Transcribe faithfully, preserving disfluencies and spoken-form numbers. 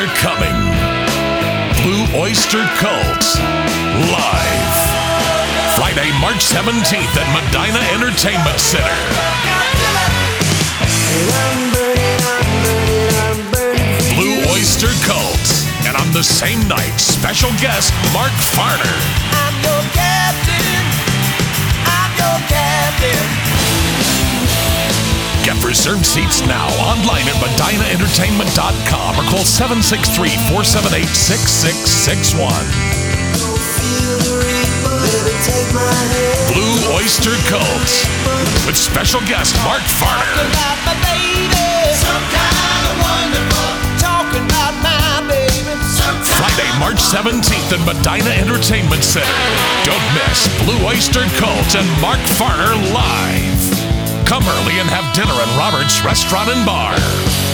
coming. Blue Oyster Cult, live. Friday, March seventeenth at Medina Entertainment Center. Blue Oyster Cult. And on the same night, special guest Mark Farner. I'm your captain. I'm your captain. Get reserved seats now online at medina entertainment dot com or call seven six three, four seven eight, six six six one. Blue Oyster Cult with special guest Mark Farner. Friday, March seventeenth at Medina Entertainment Center. Don't miss Blue Oyster Cult and Mark Farner live. Come early and have dinner at Robert's Restaurant and Bar.